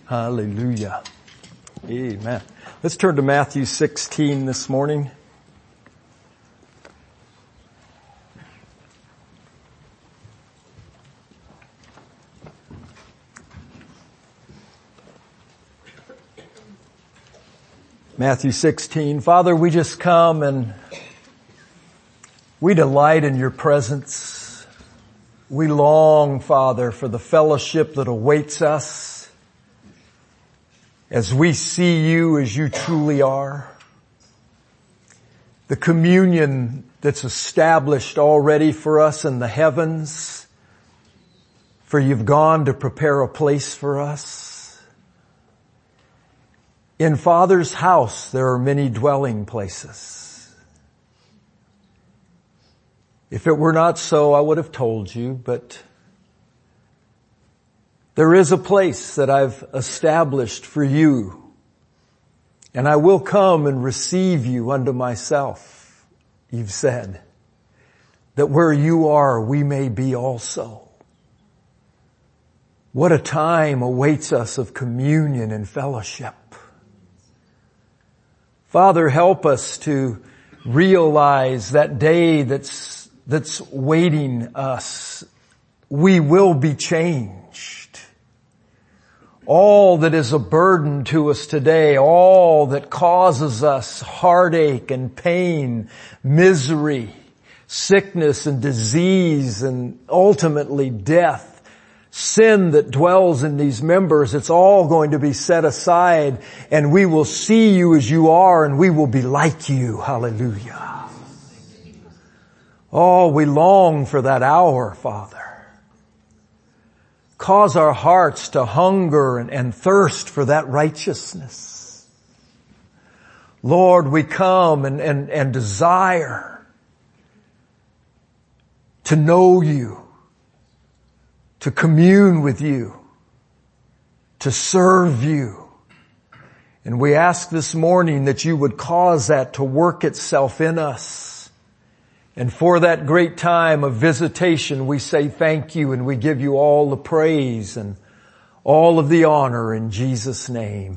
Hallelujah. Amen. Let's turn to Matthew 16 this morning. Matthew 16. Father, we just come and we delight in your presence. We long, Father, for the fellowship that awaits us as we see you as you truly are. The communion that's established already for us in the heavens, for you've gone to prepare a place for us. In Father's house there are many dwelling places. If it were not so, I would have told you, but there is a place that I've established for you, and I will come and receive you unto myself, you've said, that where you are, we may be also. What a time awaits us of communion and fellowship. Father, help us to realize that day that's waiting us. We will be changed. All that is a burden to us today, all that causes us heartache and pain, misery, sickness and disease, and ultimately death, sin that dwells in these members, it's all going to be set aside, and we will see you as you are, and we will be like you. Hallelujah. Oh, we long for that hour, Father. Cause our hearts to hunger and thirst for that righteousness. Lord, we come and desire to know you, to commune with you, to serve you. And we ask this morning that you would cause that to work itself in us. And for that great time of visitation, we say thank you, and we give you all the praise and all of the honor in Jesus' name.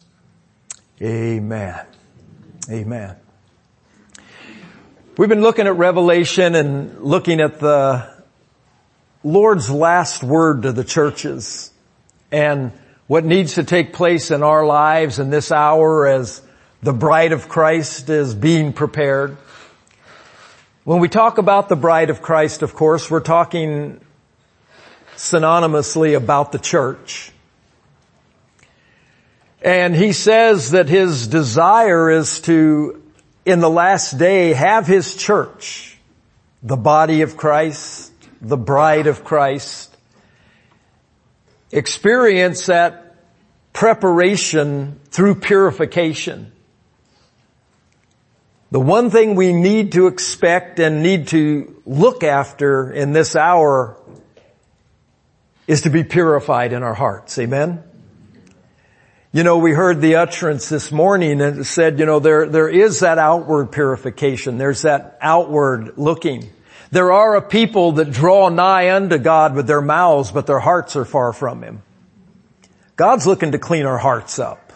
Amen. Amen. We've been looking at Revelation and looking at the Lord's last word to the churches and what needs to take place in our lives in this hour as the bride of Christ is being prepared. When we talk about the bride of Christ, of course, we're talking synonymously about the church. And he says that his desire is to, in the last day, have his church, the body of Christ, the bride of Christ, experience that preparation through purification. The one thing we need to expect and need to look after in this hour is to be purified in our hearts. Amen? You know, we heard the utterance this morning and it said, there is that outward purification. There's that outward looking. There are a people that draw nigh unto God with their mouths, but their hearts are far from Him. God's looking to clean our hearts up.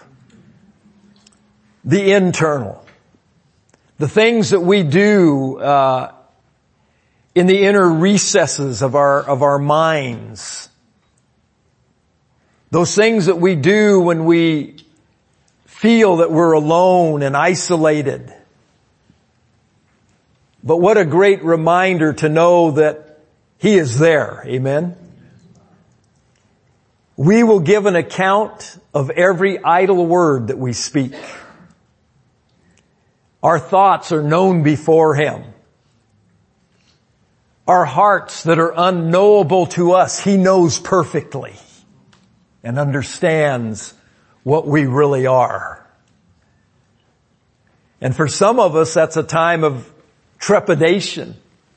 The internal. The things that we do in the inner recesses of our minds. Those things that we do when we feel that we're alone and isolated. But what a great reminder to know that He is there. Amen. We will give an account of every idle word that we speak. Our thoughts are known before Him. Our hearts that are unknowable to us, He knows perfectly and understands what we really are. And for some of us, that's a time of trepidation.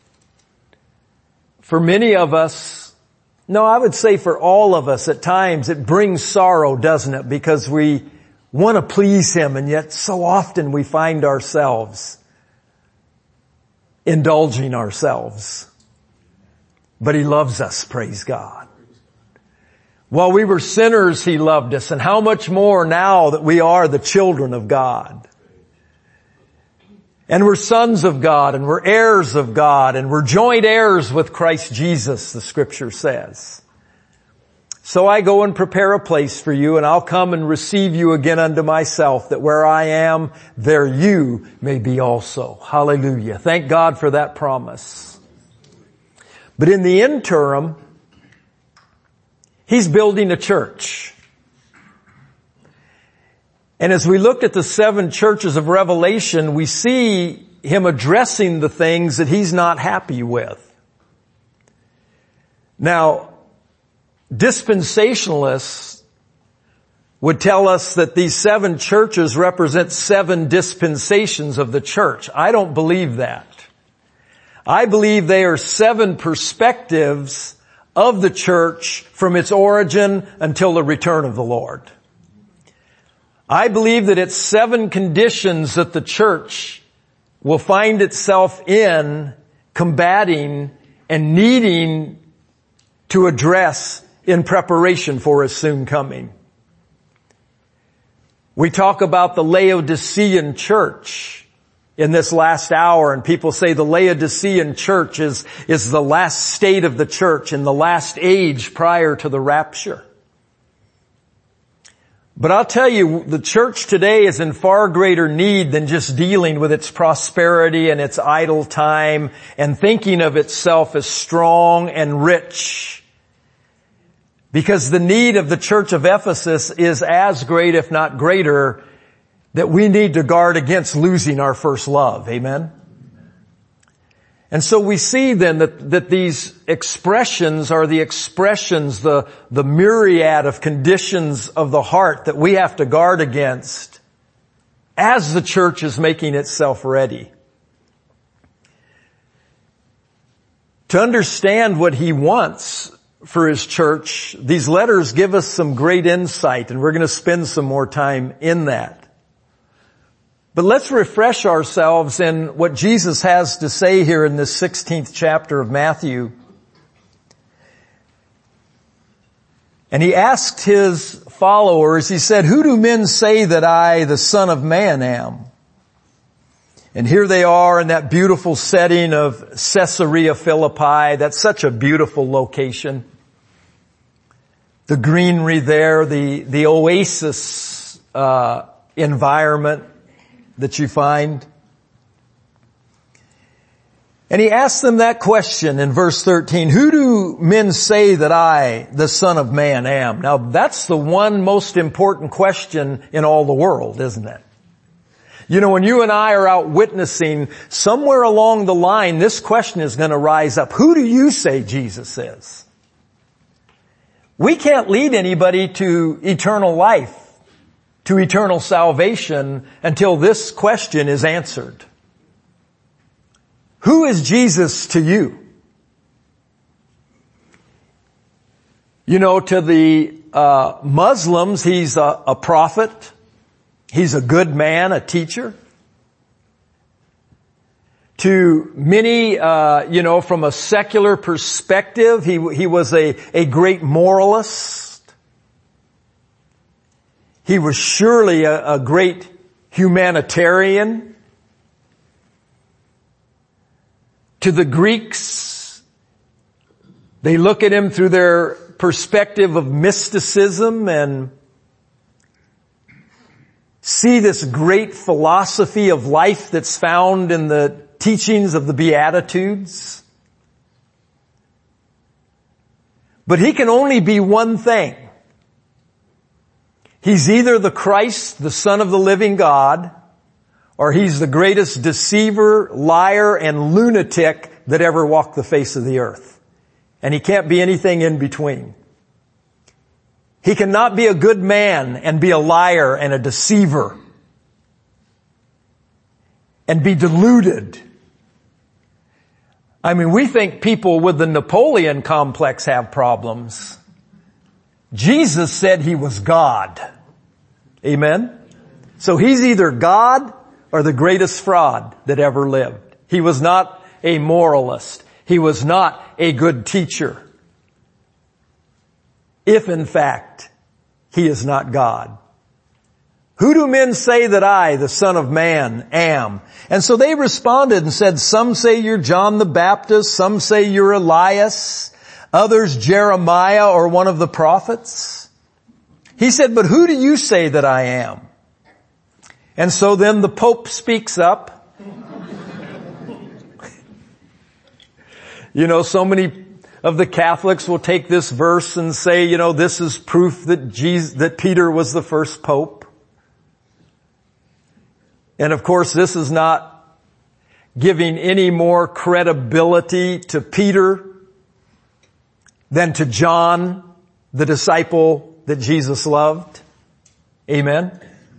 For many of us, no, I would say for all of us at times, it brings sorrow, doesn't it? Because we want to please Him, and yet so often we find ourselves indulging ourselves. But He loves us, praise God. While we were sinners, He loved us. And how much more now that we are the children of God. And we're sons of God, and we're heirs of God, and we're joint heirs with Christ Jesus, the Scripture says. So I go and prepare a place for you, and I'll come and receive you again unto myself, that where I am, there you may be also. Hallelujah. Thank God for that promise. But in the interim, He's building a church. And as we looked at the 7 churches of Revelation, we see Him addressing the things that He's not happy with. Now, dispensationalists would tell us that these 7 churches represent 7 dispensations of the church. I don't believe that. I believe they are 7 perspectives of the church from its origin until the return of the Lord. I believe that it's 7 conditions that the church will find itself in, combating and needing to address in preparation for His soon coming. We talk about the Laodicean church in this last hour, and people say the Laodicean church is the last state of the church in the last age prior to the rapture. But I'll tell you, the church today is in far greater need than just dealing with its prosperity and its idle time and thinking of itself as strong and rich. Because the need of the church of Ephesus is as great, if not greater, that we need to guard against losing our first love. Amen? And so we see then that these expressions are the expressions, the myriad of conditions of the heart that we have to guard against as the church is making itself ready. To understand what He wants for His church, these letters give us some great insight, and we're going to spend some more time in that. But let's refresh ourselves in what Jesus has to say here in this 16th chapter of Matthew. And He asked His followers, He said, "Who do men say that I, the Son of Man, am?" And here they are in that beautiful setting of Caesarea Philippi. That's such a beautiful location. The greenery there, the oasis environment that you find. And He asked them that question in verse 13, "Who do men say that I, the Son of Man, am?" Now that's the one most important question in all the world, isn't it? You know, when you and I are out witnessing, somewhere along the line, this question is going to rise up. Who do you say Jesus is? We can't lead anybody to eternal life, to eternal salvation, until this question is answered. Who is Jesus to you? You know, to the Muslims, He's a prophet. He's a good man, a teacher. To many, from a secular perspective, he was a great moralist. He was surely a great humanitarian. To the Greeks, they look at Him through their perspective of mysticism and see this great philosophy of life that's found in the teachings of the Beatitudes. But He can only be one thing. He's either the Christ, the Son of the living God, or He's the greatest deceiver, liar, and lunatic that ever walked the face of the earth. And He can't be anything in between. He cannot be a good man and be a liar and a deceiver and be deluded. I mean, we think people with the Napoleon complex have problems. Jesus said He was God. Amen? So He's either God or the greatest fraud that ever lived. He was not a moralist. He was not a good teacher. if in fact he is not God? Who do men say that I, the Son of Man, am? And so they responded and said, some say you're John the Baptist, some say you're Elias, others Jeremiah or one of the prophets. He said, but who do you say that I am? And so then the Pope speaks up. So many of the Catholics will take this verse and say, this is proof that Peter was the first Pope. And of course, this is not giving any more credibility to Peter than to John, the disciple that Jesus loved. Amen.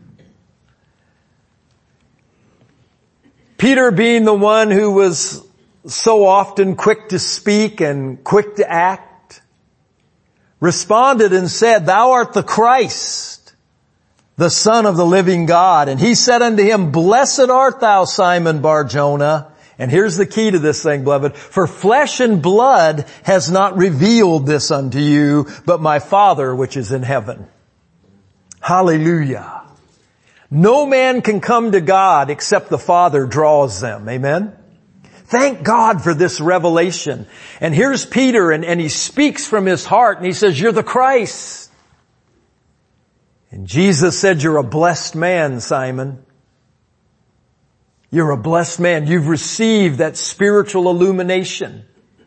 Peter, being the one who was so often quick to speak and quick to act, responded and said, thou art the Christ, the Son of the living God. And he said unto him, blessed art thou, Simon Bar-Jonah. And here's the key to this thing, beloved. For flesh and blood has not revealed this unto you, but my Father which is in heaven. Hallelujah. No man can come to God except the Father draws them. Amen. Thank God for this revelation. And here's Peter, and he speaks from his heart, and he says, you're the Christ. And Jesus said, you're a blessed man, Simon. You're a blessed man. You've received that spiritual illumination.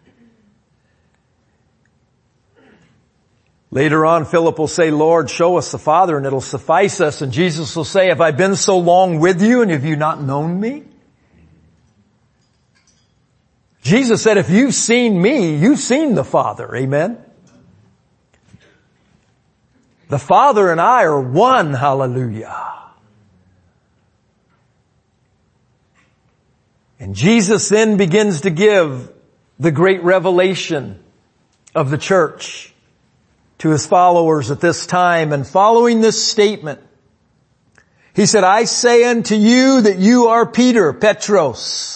Later on, Philip will say, Lord, show us the Father, and it'll suffice us. And Jesus will say, have I been so long with you, and have you not known me? Jesus said, if you've seen me, you've seen the Father. Amen. The Father and I are one. Hallelujah. And Jesus then begins to give the great revelation of the church to his followers at this time. And following this statement, he said, I say unto you that you are Peter, Petros.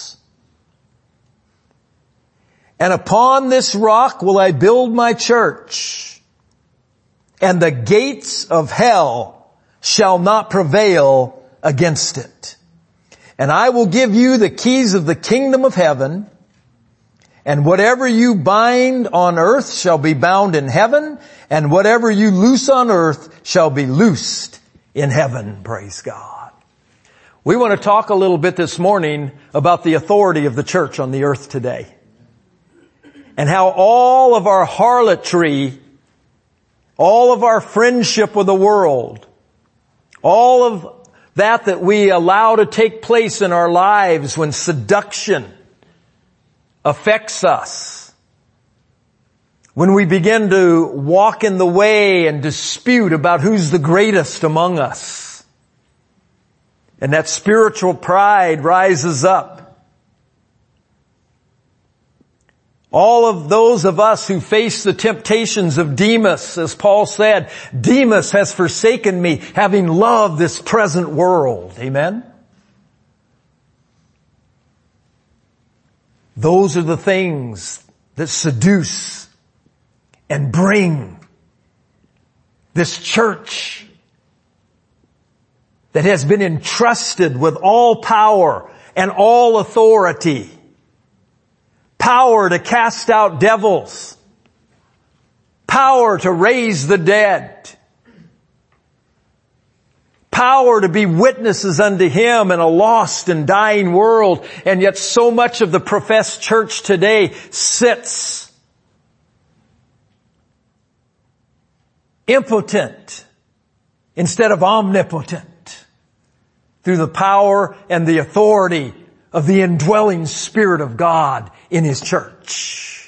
And upon this rock will I build my church, and the gates of hell shall not prevail against it. And I will give you the keys of the kingdom of heaven, and whatever you bind on earth shall be bound in heaven, and whatever you loose on earth shall be loosed in heaven. Praise God. We want to talk a little bit this morning about the authority of the church on the earth today. And how all of our harlotry, all of our friendship with the world, all of that we allow to take place in our lives when seduction affects us, when we begin to walk in the way and dispute about who's the greatest among us, and that spiritual pride rises up. All of those of us who face the temptations of Demas, as Paul said, Demas has forsaken me, having loved this present world. Amen? Those are the things that seduce and bring this church that has been entrusted with all power and all authority. Power to cast out devils. Power to raise the dead. Power to be witnesses unto Him in a lost and dying world. And yet so much of the professed church today sits impotent instead of omnipotent through the power and the authority of the indwelling Spirit of God in His church.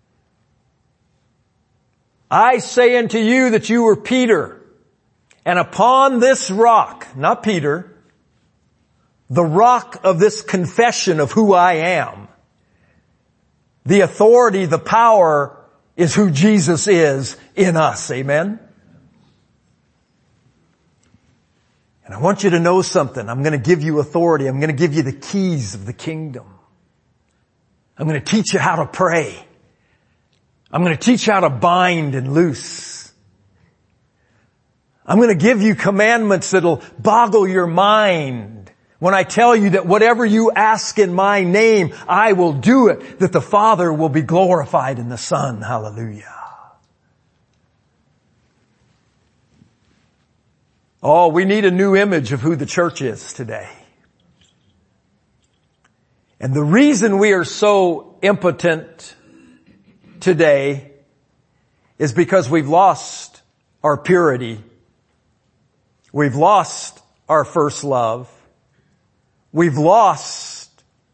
I say unto you that you are Peter, and upon this rock, not Peter, the rock of this confession of who I am, the authority, the power is who Jesus is in us. Amen? And I want you to know something. I'm going to give you authority. I'm going to give you the keys of the kingdom. I'm going to teach you how to pray. I'm going to teach you how to bind and loose. I'm going to give you commandments that'll boggle your mind. When I tell you that whatever you ask in my name, I will do it, that the Father will be glorified in the Son. Hallelujah. Oh, we need a new image of who the church is today. And the reason we are so impotent today is because we've lost our purity. We've lost our first love. We've lost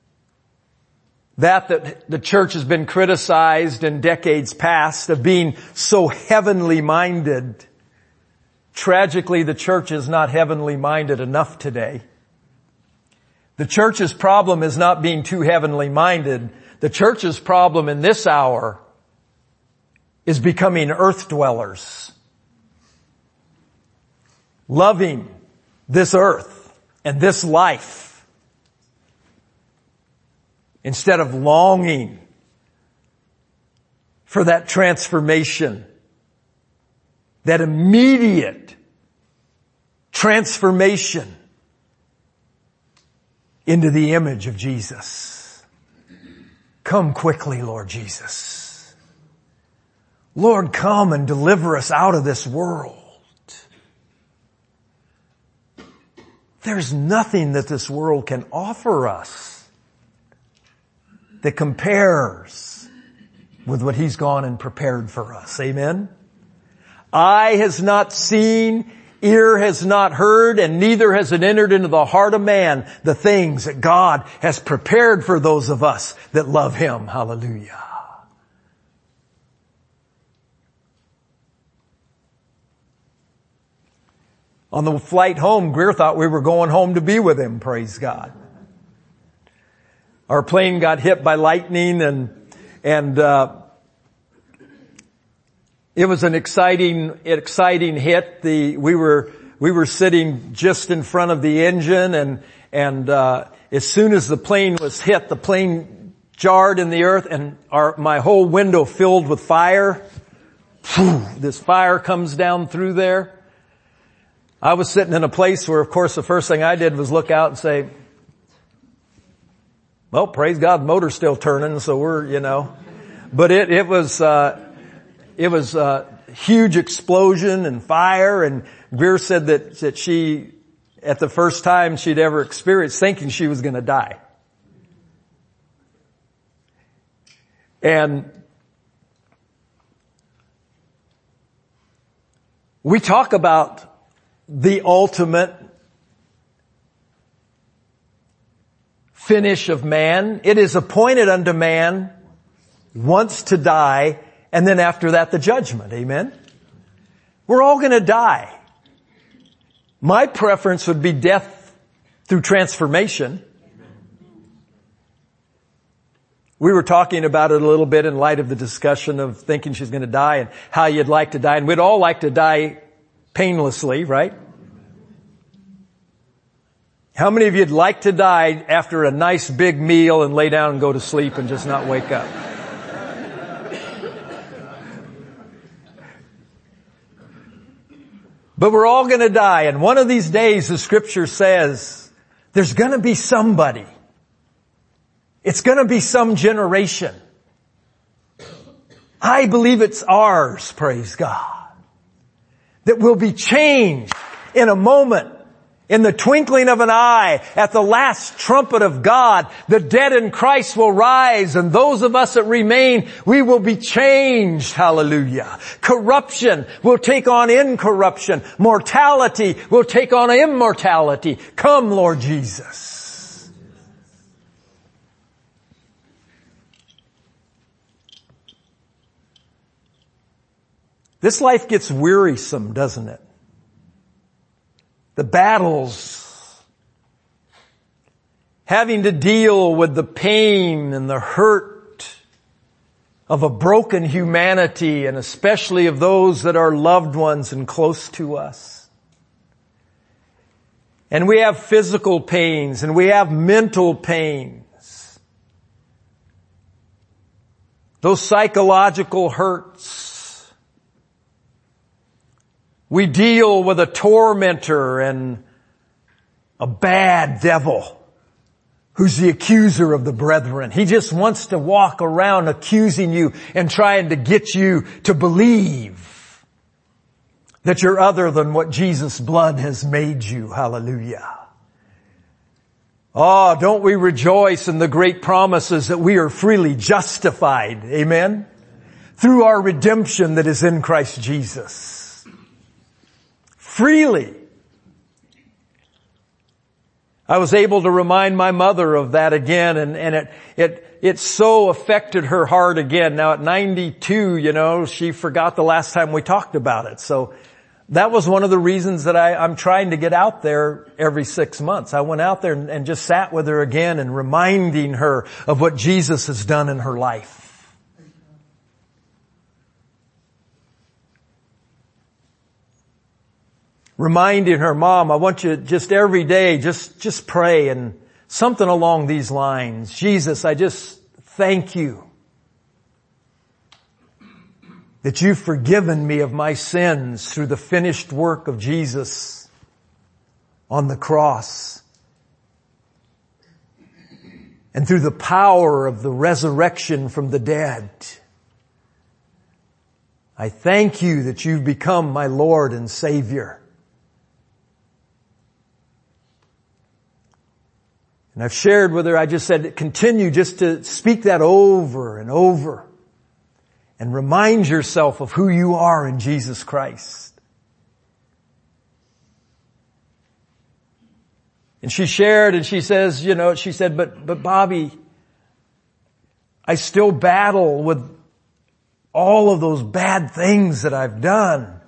that the church has been criticized in decades past of being so heavenly minded. Tragically, the church is not heavenly minded enough today. The church's problem is not being too heavenly minded. The church's problem in this hour is becoming earth dwellers. Loving this earth and this life instead of longing for that transformation, that immediate transformation into the image of Jesus. Come quickly, Lord Jesus. Lord, come and deliver us out of this world. There's nothing that this world can offer us that compares with what He's gone and prepared for us. Amen? Eye has not seen, ear has not heard, and neither has it entered into the heart of man the things that God has prepared for those of us that love Him. Hallelujah. On the flight home, Greer thought we were going home to be with Him, praise God. Our plane got hit by lightning and it was an exciting hit. We were sitting just in front of the engine and as soon as the plane was hit, the plane jarred in the earth and my whole window filled with fire. This fire comes down through there. I was sitting in a place where, of course, the first thing I did was look out and say, well, praise God, the motor's still turning, so we're, But it was a huge explosion and fire, and Greer said that she, at the first time she'd ever experienced, thinking she was gonna die. And we talk about the ultimate finish of man. It is appointed unto man once to die, and then after that the judgment. Amen? We're all going to die. My preference would be death through transformation. We were talking about it a little bit in light of the discussion of thinking she's going to die and how you'd like to die. And we'd all like to die painlessly, right? How many of you'd like to die after a nice big meal and lay down and go to sleep and just not wake up? But we're all going to die, and one of these days the scripture says there's going to be somebody. It's going to be some generation. I believe it's ours, praise God, that will be changed in a moment. In the twinkling of an eye, at the last trumpet of God, the dead in Christ will rise, and those of us that remain, we will be changed. Hallelujah. Corruption will take on incorruption. Mortality will take on immortality. Come, Lord Jesus. This life gets wearisome, doesn't it? The battles, having to deal with the pain and the hurt of a broken humanity, and especially of those that are loved ones and close to us. And we have physical pains and we have mental pains. Those psychological hurts. We deal with a tormentor and a bad devil who's the accuser of the brethren. He just wants to walk around accusing you and trying to get you to believe that you're other than what Jesus' blood has made you. Hallelujah. Oh, don't we rejoice in the great promises that we are freely justified. Amen. Through our redemption that is in Christ Jesus. Freely. I was able to remind my mother of that again, and it so affected her heart again. Now at 92, she forgot the last time we talked about it. So that was one of the reasons that I'm trying to get out there every 6 months. I went out there and just sat with her again and reminding her of what Jesus has done in her life. Reminding her, Mom, I want you just every day, just pray and something along these lines. Jesus, I just thank you that you've forgiven me of my sins through the finished work of Jesus on the cross and through the power of the resurrection from the dead. I thank you that you've become my Lord and Savior. And I've shared with her, I just said, continue just to speak that over and over and remind yourself of who you are in Jesus Christ. And she shared and she says, she said, but Bobby, I still battle with all of those bad things that I've done.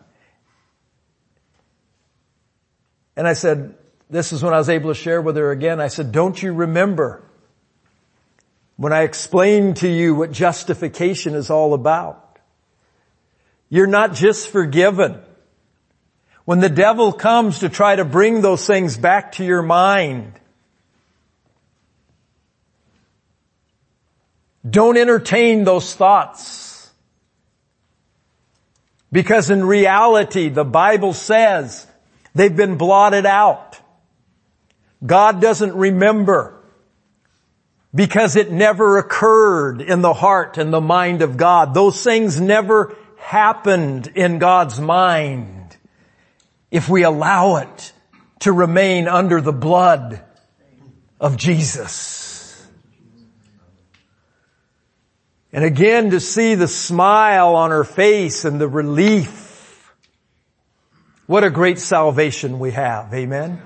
And I said, this is when I was able to share with her again. I said, don't you remember when I explained to you what justification is all about? You're not just forgiven. When the devil comes to try to bring those things back to your mind, don't entertain those thoughts. Because in reality, the Bible says they've been blotted out. God doesn't remember because it never occurred in the heart and the mind of God. Those things never happened in God's mind if we allow it to remain under the blood of Jesus. And again, to see the smile on her face and the relief. What a great salvation we have. Amen.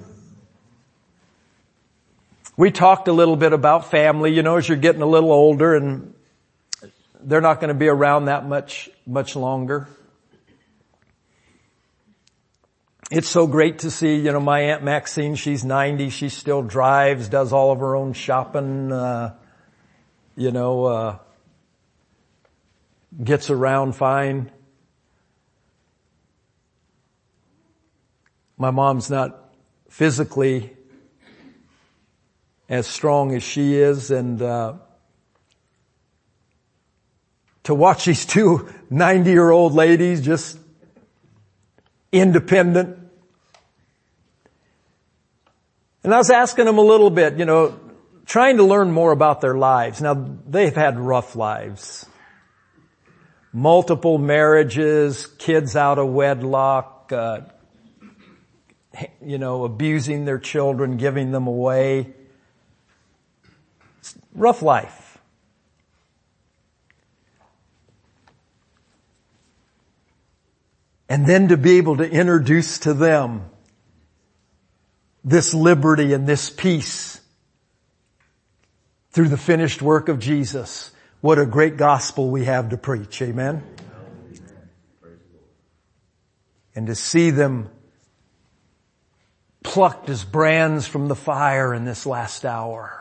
We talked a little bit about family, as you're getting a little older and they're not going to be around that much longer. It's so great to see, my Aunt Maxine, she's 90, she still drives, does all of her own shopping, gets around fine. My mom's not physically as strong as she is, and to watch these two 90-year-old ladies just independent. And I was asking them a little bit, trying to learn more about their lives. Now, they've had rough lives. Multiple marriages, kids out of wedlock, abusing their children, giving them away. Rough life. And then to be able to introduce to them this liberty and this peace through the finished work of Jesus. What a great gospel we have to preach. Amen. And to see them plucked as brands from the fire in this last hour.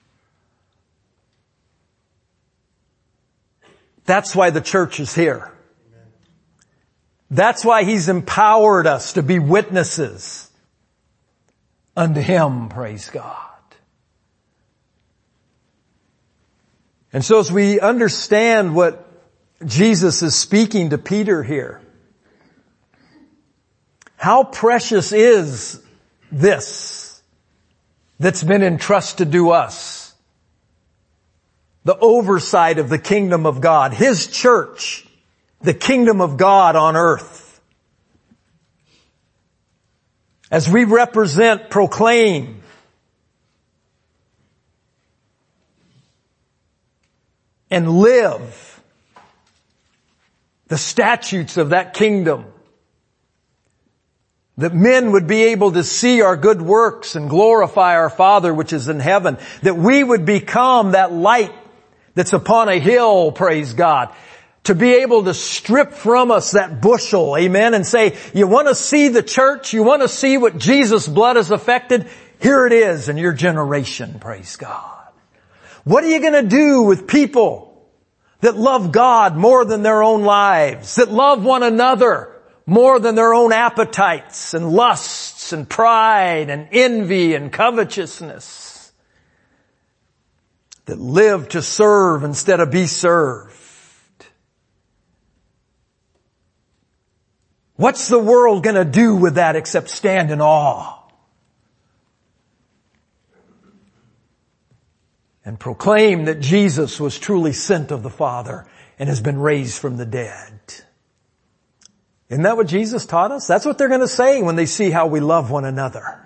That's why the church is here. That's why He's empowered us to be witnesses unto Him, praise God. And so as we understand what Jesus is speaking to Peter here, How precious is this that's been entrusted to us? The oversight of the kingdom of God, His church, the kingdom of God on earth. As we represent, proclaim, and live the statutes of that kingdom, that men would be able to see our good works and glorify our Father which is in heaven, that we would become that light that's upon a hill, praise God, to be able to strip from us that bushel, amen, and say, you want to see the church, you want to see what Jesus' blood has affected, here it is in your generation, praise God. What are you going to do with people that love God more than their own lives, that love one another more than their own appetites and lusts and pride and envy and covetousness, that live to serve instead of be served? What's the world going to do with that except stand in awe and proclaim that Jesus was truly sent of the Father and has been raised from the dead? Isn't that what Jesus taught us? That's what they're going to say when they see how we love one another.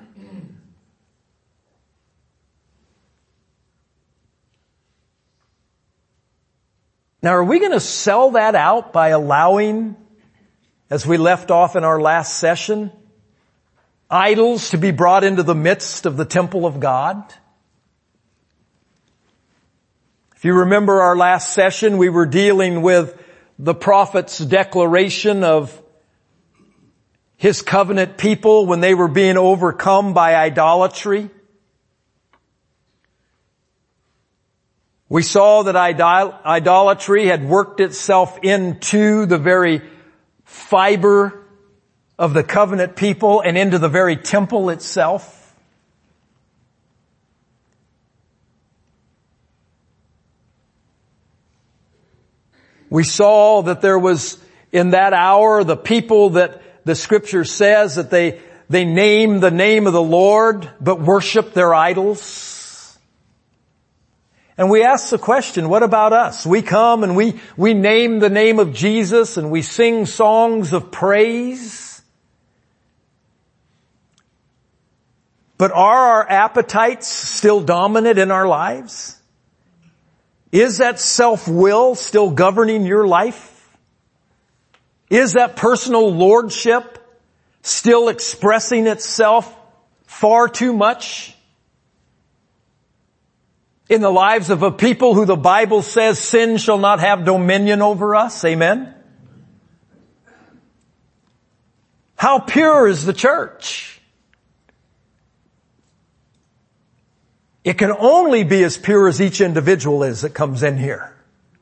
Now, are we going to sell that out by allowing, as we left off in our last session, idols to be brought into the midst of the temple of God? If you remember our last session, we were dealing with the prophet's declaration of his covenant people when they were being overcome by idolatry. We saw that idolatry had worked itself into the very fiber of the covenant people and into the very temple itself. We saw that there was in that hour the people that the scripture says that they name the name of the Lord but worship their idols. And we ask the question, what about us? We come and we name the name of Jesus and we sing songs of praise. But are our appetites still dominant in our lives? Is that self-will still governing your life? Is that personal lordship still expressing itself far too much in the lives of a people who the Bible says sin shall not have dominion over us? Amen? How pure is the church? It can only be as pure as each individual is that comes in here.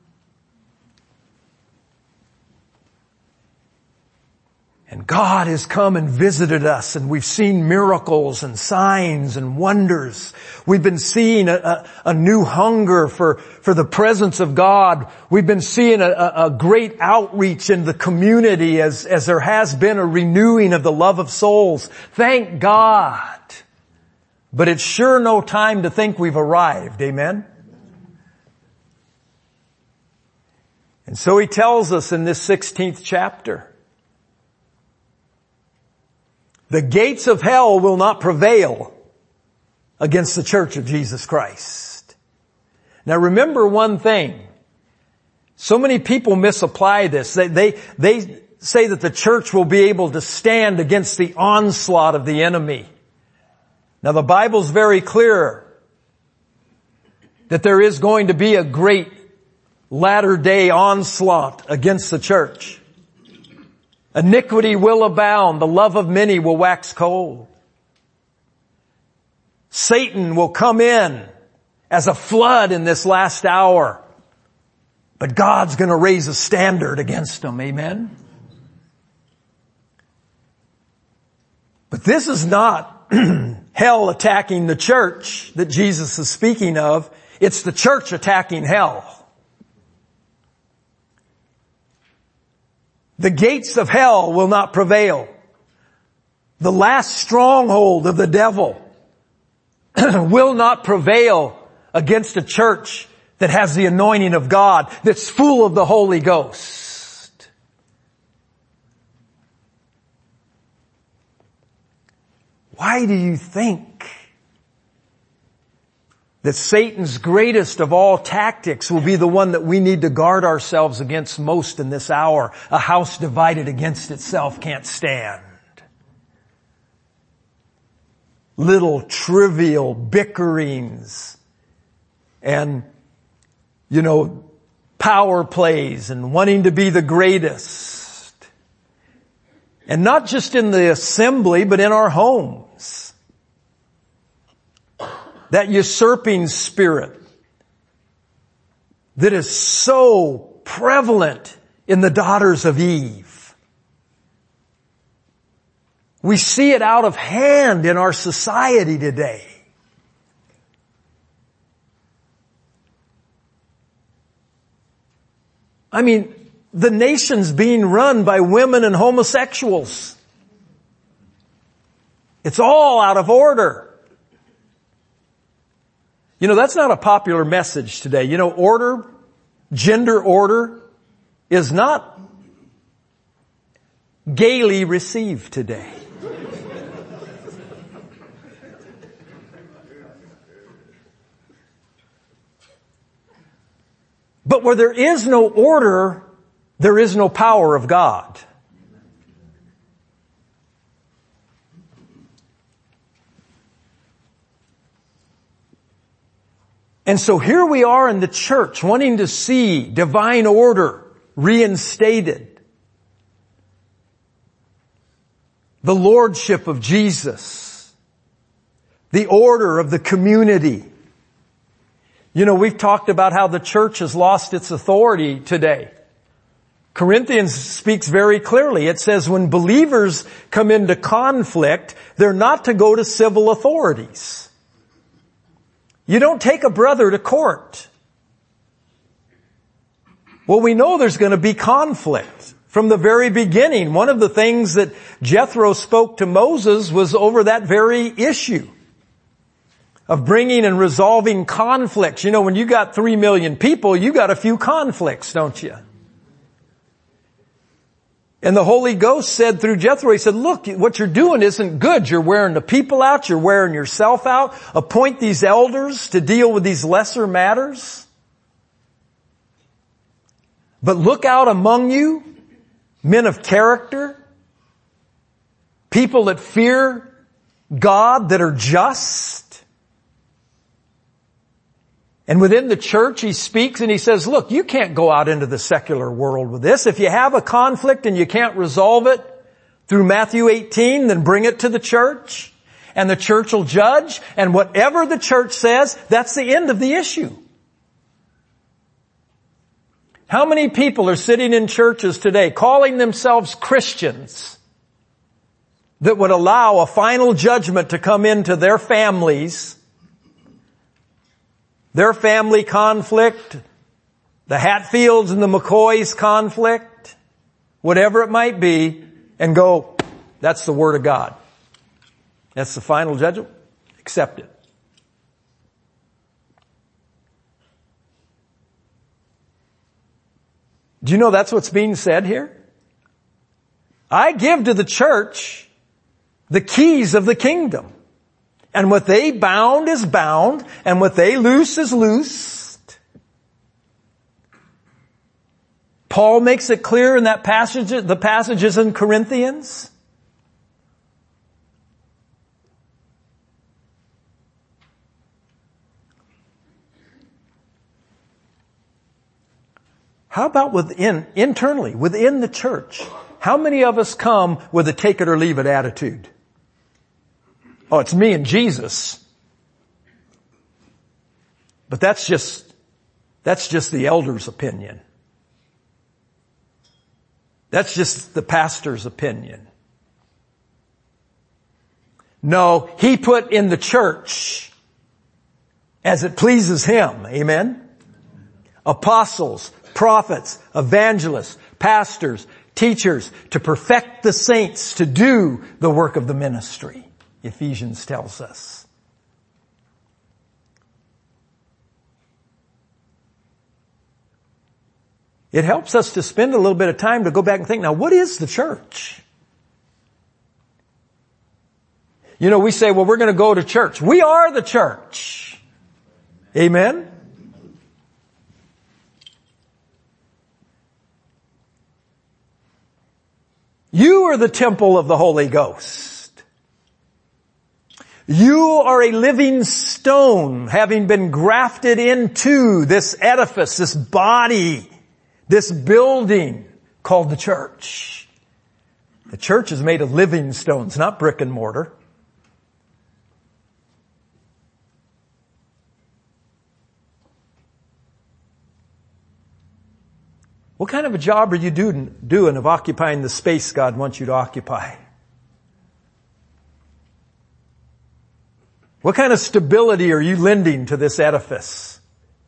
And God has come and visited us, and we've seen miracles and signs and wonders. We've been seeing a new hunger for the presence of God. We've been seeing a great outreach in the community as there has been a renewing of the love of souls. Thank God. But it's sure no time to think we've arrived. Amen? And so he tells us in this 16th chapter, the gates of hell will not prevail against the church of Jesus Christ. Now remember one thing. So many people misapply this. They say that the church will be able to stand against the onslaught of the enemy. Now the Bible's very clear that there is going to be a great latter-day onslaught against the church. Iniquity will abound. The love of many will wax cold. Satan will come in as a flood in this last hour. But God's going to raise a standard against them. Amen? But this is not hell attacking the church that Jesus is speaking of. It's the church attacking hell. The gates of hell will not prevail. the last stronghold of the devil, will not prevail against a church that has the anointing of God, that's full of the Holy Ghost. Why do you think that Satan's greatest of all tactics will be the one that we need to guard ourselves against most in this hour? A house divided against itself can't stand. Little trivial bickerings and, power plays and wanting to be the greatest. And not just in the assembly, but in our homes. That usurping spirit that is so prevalent in the daughters of Eve. We see it out of hand in our society today. I mean, the nation's being run by women and homosexuals. It's all out of order. That's not a popular message today. Gender order is not gaily received today. But where there is no order, there is no power of God. And so here we are in the church wanting to see divine order reinstated. The lordship of Jesus. The order of the community. We've talked about how the church has lost its authority today. Corinthians speaks very clearly. It says when believers come into conflict, they're not to go to civil authorities. You don't take a brother to court. Well, we know there's going to be conflict from the very beginning. One of the things that Jethro spoke to Moses was over that very issue of bringing and resolving conflicts. When you got 3 million people, you got a few conflicts, don't you? And the Holy Ghost said through Jethro, he said, look, what you're doing isn't good. You're wearing the people out. You're wearing yourself out. Appoint these elders to deal with these lesser matters. But look out among you, men of character, people that fear God, that are just. And within the church, he speaks and he says, look, you can't go out into the secular world with this. If you have a conflict and you can't resolve it through Matthew 18, then bring it to the church and the church will judge. And whatever the church says, that's the end of the issue. How many people are sitting in churches today calling themselves Christians that would allow a final judgment to come into their families, their family conflict, the Hatfields and the McCoys conflict, whatever it might be, and go, that's the Word of God. That's the final judgment. Accept it. Do you know that's what's being said here? I give to the church the keys of the kingdom. And what they bound is bound, and what they loose is loosed. Paul makes it clear in that passage, the passages in Corinthians. How about internally, within the church? How many of us come with a take it or leave it attitude? Oh, it's me and Jesus. But that's just the elder's opinion. That's just the pastor's opinion. No, he put in the church as it pleases him. Amen? Apostles, prophets, evangelists, pastors, teachers, to perfect the saints, to do the work of the ministry, Ephesians tells us. It helps us to spend a little bit of time to go back and think, now what is the church? You know, we say, well, we're going to go to church. We are the church. Amen? You are the temple of the Holy Ghost. You are a living stone, having been grafted into this edifice, this body, this building called the church. The church is made of living stones, not brick and mortar. What kind of a job are you doing of occupying the space God wants you to occupy? What kind of stability are you lending to this edifice?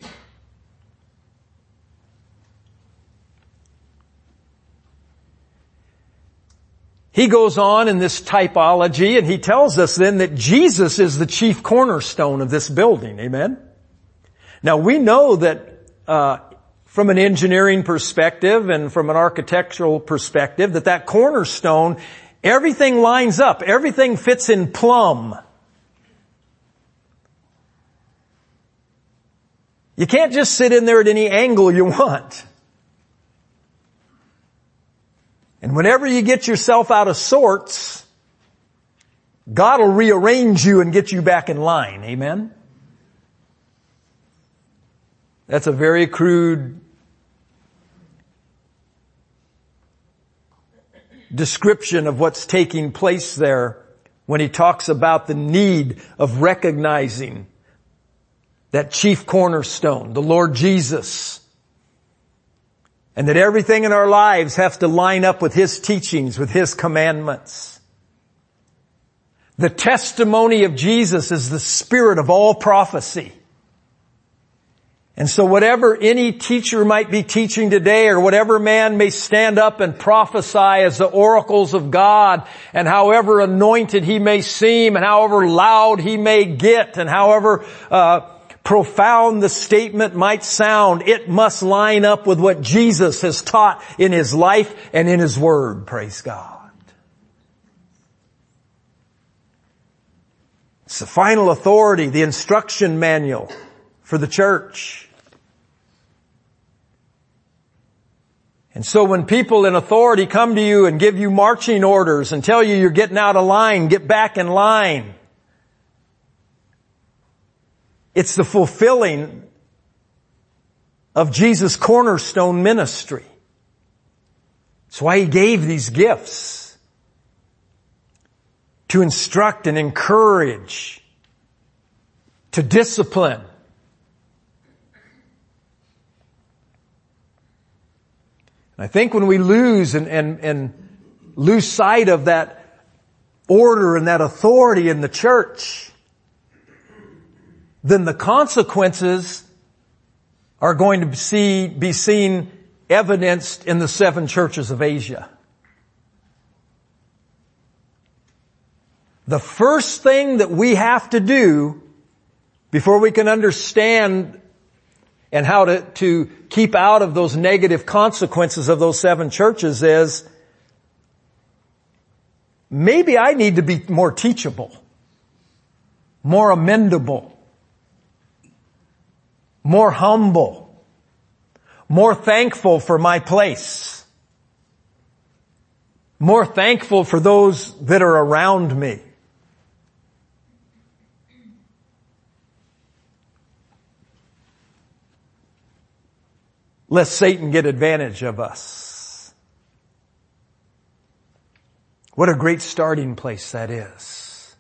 He goes on in this typology and he tells us then that Jesus is the chief cornerstone of this building. Amen? Now we know that from an engineering perspective and from an architectural perspective, that cornerstone, everything lines up. Everything fits in plumb. You can't just sit in there at any angle you want. And whenever you get yourself out of sorts, God will rearrange you and get you back in line. Amen? That's a very crude description of what's taking place there when he talks about the need of recognizing that chief cornerstone, the Lord Jesus, and that everything in our lives has to line up with His teachings, with His commandments. The testimony of Jesus is the spirit of all prophecy. And so whatever any teacher might be teaching today, or whatever man may stand up and prophesy as the oracles of God, and however anointed he may seem, and however loud he may get, and however profound the statement might sound, it must line up with what Jesus has taught in His life and in His Word. Praise God. It's the final authority, the instruction manual for the church. And so when people in authority come to you and give you marching orders and tell you you're getting out of line, get back in line, it's the fulfilling of Jesus' cornerstone ministry. That's why He gave these gifts, to instruct and encourage, to discipline. I think when we lose and lose sight of that order and that authority in the church, then the consequences are going to be seen evidenced in the 7 churches of Asia. The first thing that we have to do before we can understand and how to keep out of those negative consequences of those 7 churches is, maybe I need to be more teachable, more amendable, more humble, more thankful for my place, more thankful for those that are around me. Lest Satan get advantage of us. What a great starting place that is.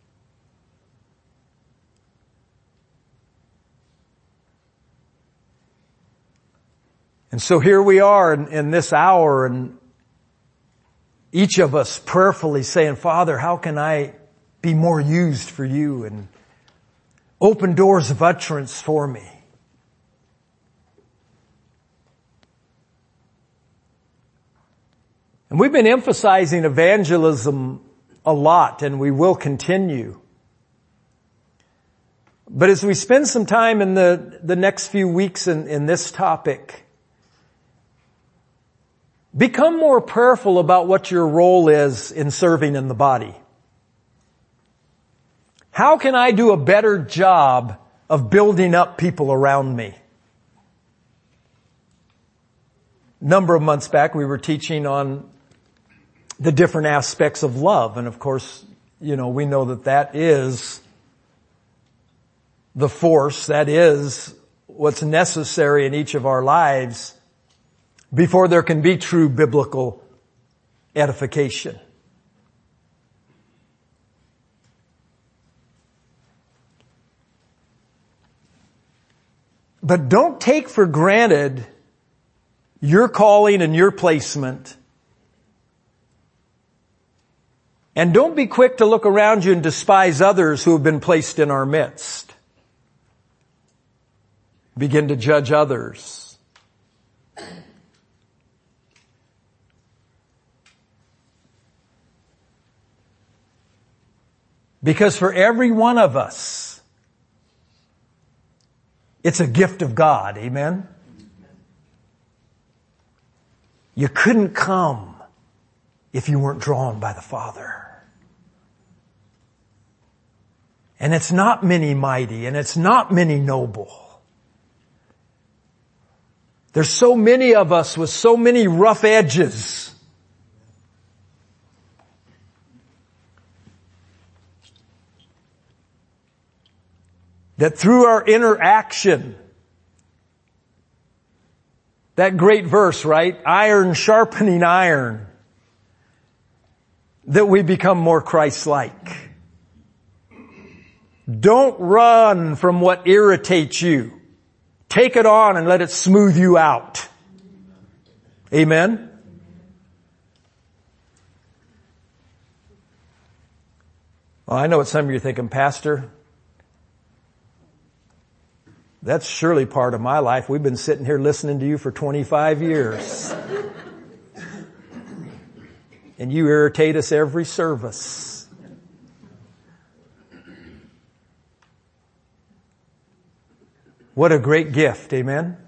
And so here we are in this hour, and each of us prayerfully saying, Father, how can I be more used for You, and open doors of utterance for me? And we've been emphasizing evangelism a lot, and we will continue. But as we spend some time in the next few weeks in this topic, become more prayerful about what your role is in serving in the body. How can I do a better job of building up people around me? A number of months back, we were teaching on the different aspects of love. And of course, we know that is the force, that is what's necessary in each of our lives before there can be true biblical edification. But don't take for granted your calling and your placement. And don't be quick to look around you and despise others who have been placed in our midst. Begin to judge others. Because for every one of us, it's a gift of God. Amen? You couldn't come if you weren't drawn by the Father. And it's not many mighty, and it's not many noble. There's so many of us with so many rough edges. That through our interaction, that great verse, right? Iron sharpening iron, that we become more Christ-like. Don't run from what irritates you. Take it on and let it smooth you out. Amen? Well, I know what some of you are thinking, Pastor. That's surely part of my life. We've been sitting here listening to you for 25 years. And you irritate us every service. What a great gift, amen?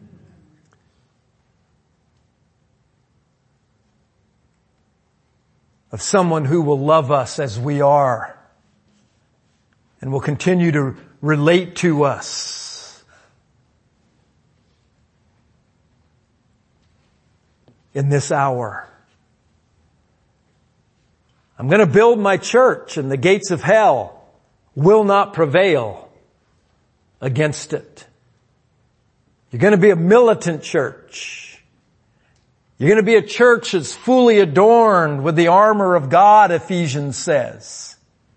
Of someone who will love us as we are and will continue to relate to us. In this hour. I'm going to build my church, and the gates of hell will not prevail against it. You're going to be a militant church. You're going to be a church that's fully adorned with the armor of God, Ephesians says.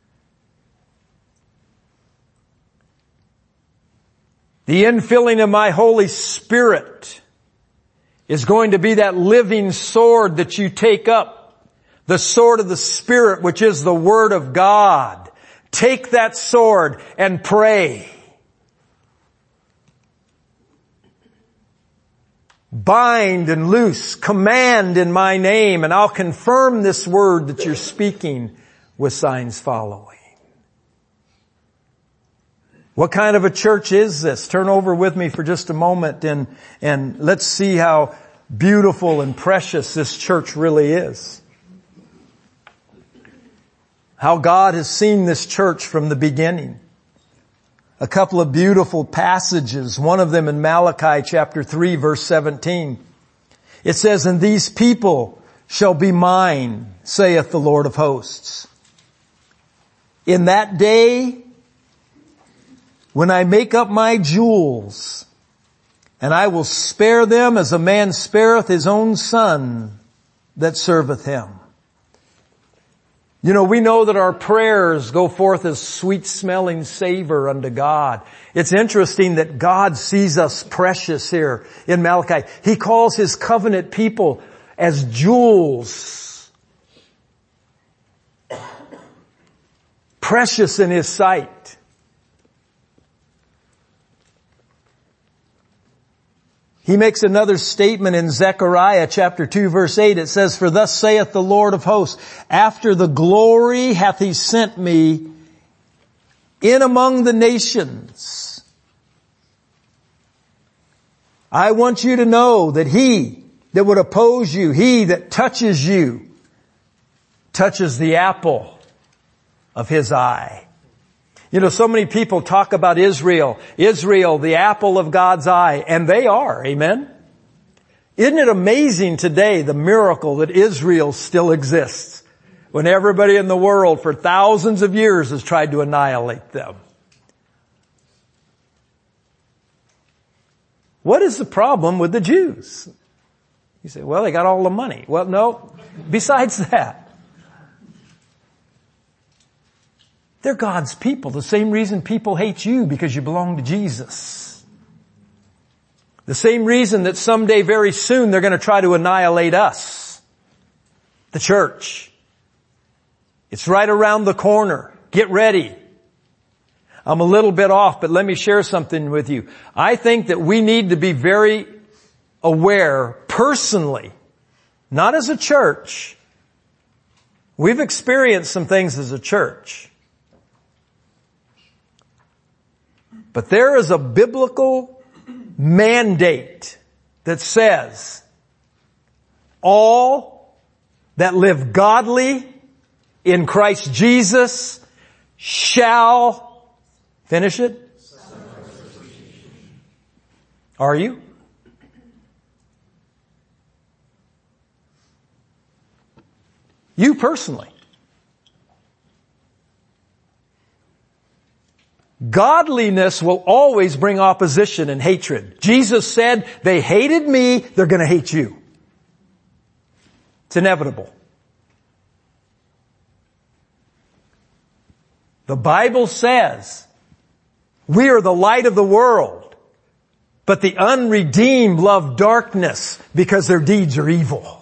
The infilling of my Holy Spirit is going to be that living sword that you take up, the sword of the Spirit, which is the Word of God. Take that sword and pray. Bind and loose, command in my name, and I'll confirm this word that you're speaking with signs following. What kind of a church is this? Turn over with me for just a moment and let's see how beautiful and precious this church really is. How God has seen this church from the beginning. A couple of beautiful passages, one of them in Malachi chapter 3 verse 17. It says, "And these people shall be mine, saith the Lord of hosts. In that day, when I make up my jewels, and I will spare them as a man spareth his own son that serveth him." We know that our prayers go forth as sweet smelling savor unto God. It's interesting that God sees us precious here in Malachi. He calls His covenant people as jewels. Precious in His sight. He He makes another statement in Zechariah chapter 2 verse 8. It says, "For thus saith the Lord of hosts, after the glory hath he sent me in among the nations." I want you to know that he that would oppose you, he that touches you, touches the apple of his eye. You know, so many people talk about Israel, the apple of God's eye, and they are, amen? Isn't it amazing today the miracle that Israel still exists when everybody in the world for thousands of years has tried to annihilate them? What is the problem with the Jews? You say, well, they got all the money. Well, no, besides that. They're God's people. The same reason people hate you, because you belong to Jesus. The same reason that someday very soon they're going to try to annihilate us. The church. It's right around the corner. Get ready. I'm a little bit off, but let me share something with you. I think that we need to be very aware personally, not as a church. We've experienced some things as a church. But there is a biblical mandate that says all that live godly in Christ Jesus shall, finish it? Are you? You personally. Godliness will always bring opposition and hatred. Jesus said, they hated me, they're going to hate you. It's inevitable. The Bible says, we are the light of the world, but the unredeemed love darkness because their deeds are evil.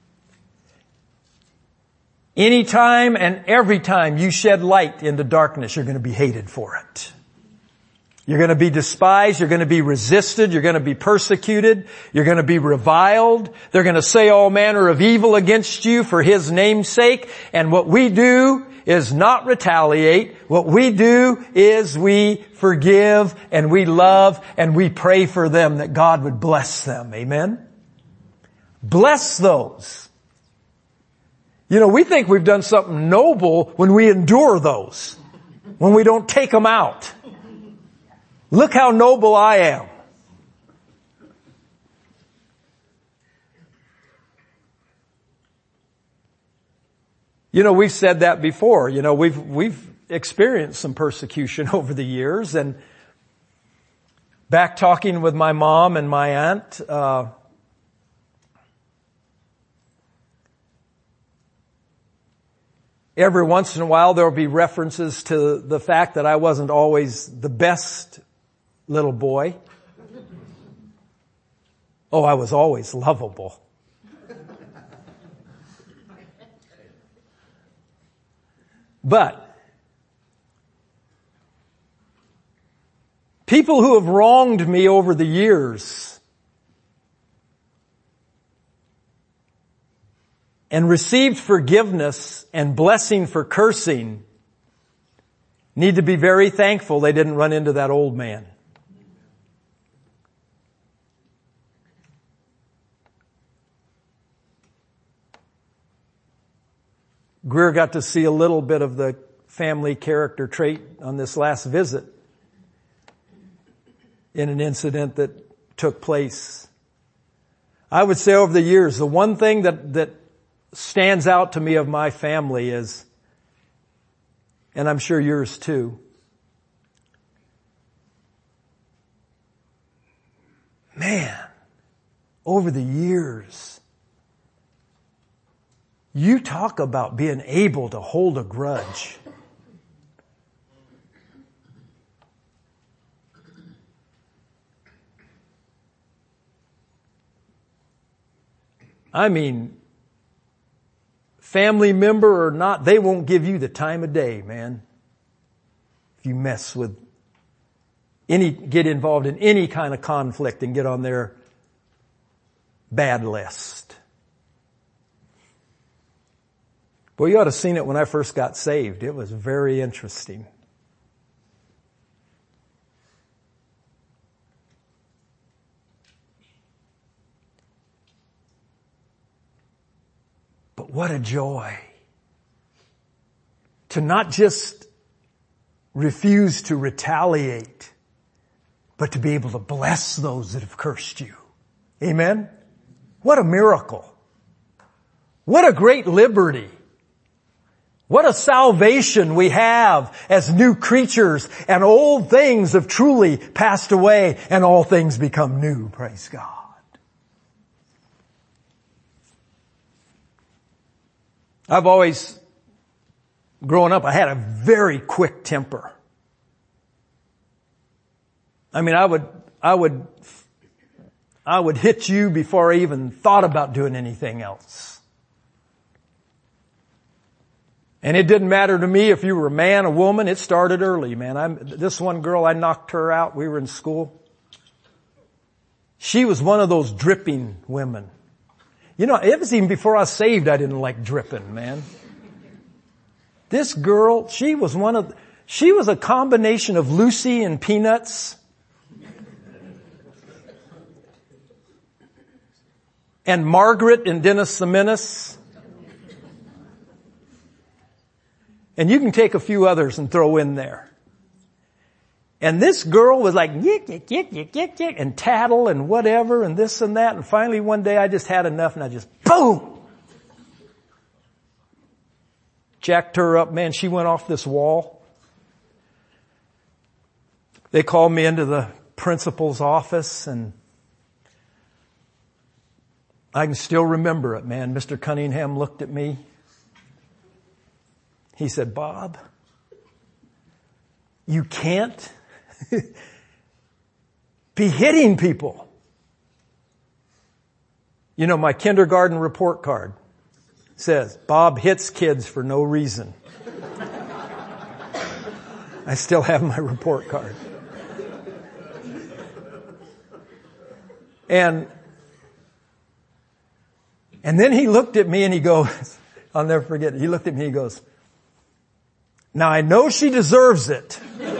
Anytime and every time you shed light into darkness, you're going to be hated for it. You're going to be despised. You're going to be resisted. You're going to be persecuted. You're going to be reviled. They're going to say all manner of evil against you for His name's sake. And what we do is not retaliate. What we do is we forgive and we love and we pray for them that God would bless them. Amen? Bless those. You know, we think we've done something noble when we endure those, when we don't take them out. Look how noble I am. You know, we've said that before. You know, we've experienced some persecution over the years, and back talking with my mom and my aunt, every once in a while there will be references to the fact that I wasn't always the best little boy. Oh, I was always lovable. But people who have wronged me over the years and received forgiveness and blessing for cursing need to be very thankful they didn't run into that old man. Greer got to see a little bit of the family character trait on this last visit in an incident that took place. I would say over the years, the one thing that stands out to me of my family is, and I'm sure yours too, man, over the years, you talk about being able to hold a grudge. I mean, family member or not, they won't give you the time of day, man. If you mess with get involved in any kind of conflict and get on their bad list. Well, you ought to have seen it when I first got saved. It was very interesting. But what a joy to not just refuse to retaliate, but to be able to bless those that have cursed you. Amen? What a miracle. What a great liberty. What a salvation we have as new creatures, and old things have truly passed away and all things become new. Praise God. I've always, growing up, I had a very quick temper. I mean, I would hit you before I even thought about doing anything else. And it didn't matter to me if you were a man, a woman. It started early, man. This one girl, I knocked her out. We were in school. She was one of those dripping women. You know, it was even before I was saved, I didn't like dripping, man. This girl, she was a combination of Lucy and Peanuts. And Margaret and Dennis the Menace. And you can take a few others and throw in there. And this girl was like, yick, yick, yick, yick, yick, yick, and tattle and whatever and this and that. And finally one day I just had enough and I just, boom! Jacked her up, man. She went off this wall. They called me into the principal's office, and I can still remember it, man. Mr. Cunningham looked at me. He said, Bob, you can't be hitting people. You know, my kindergarten report card says, Bob hits kids for no reason. I still have my report card. And then he looked at me and he goes, I'll never forget it. He looked at me and he goes, now I know she deserves it.